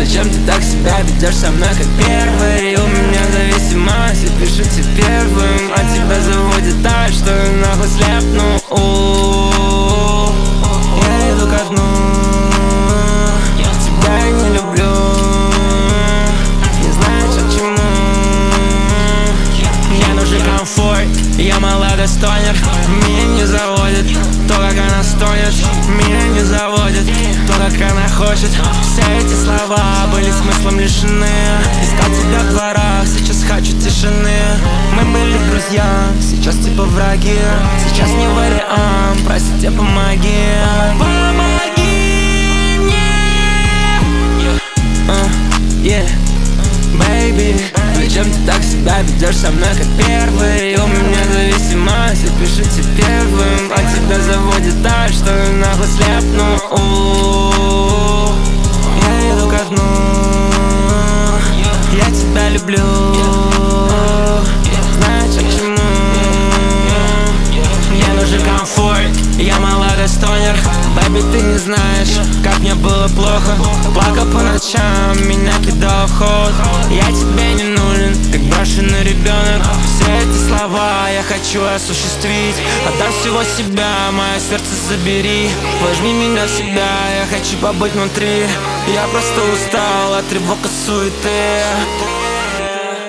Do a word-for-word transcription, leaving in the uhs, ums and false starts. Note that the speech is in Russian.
Зачем ты так себя ведешь со мной, как первый? У меня зависимость, я пишу тебе первым, а тебя заводит так, что я нахуй слепну. У-у-у. Я иду ко дну, тебя я не люблю, не знаешь от чему. Мне нужен комфорт, я молодой стонер. Меня не заводит то, как она стонет. Меня не заводит то, как она хочет. Все эти слова были смыслом лишены. Искал тебя в дворах, сейчас хочу тишины. Мы были друзья, сейчас типа враги. Сейчас не вариант, простите, помоги. Помоги мне, uh, yeah, baby. Зачем ты так себя ведешь со мной, как первый? У меня зависимость, я пишу тебе первым, а тебя заводит так, что я нахуй слепну. У-у-у. Я иду ко дну, я тебя люблю, знаешь от чему. Мне нужен комфорт, я молодой стонер. Бэби, ты не знаешь, как мне было плохо. Плакал по ночам, меня кидал в холод. Я тебе не нужен, как брошенный ребенок. Все эти слова я хочу осуществить. Отдам всего себя, мое сердце забери. Возьми меня в себя, я хочу побыть внутри. Я просто устал от тревог и суеты.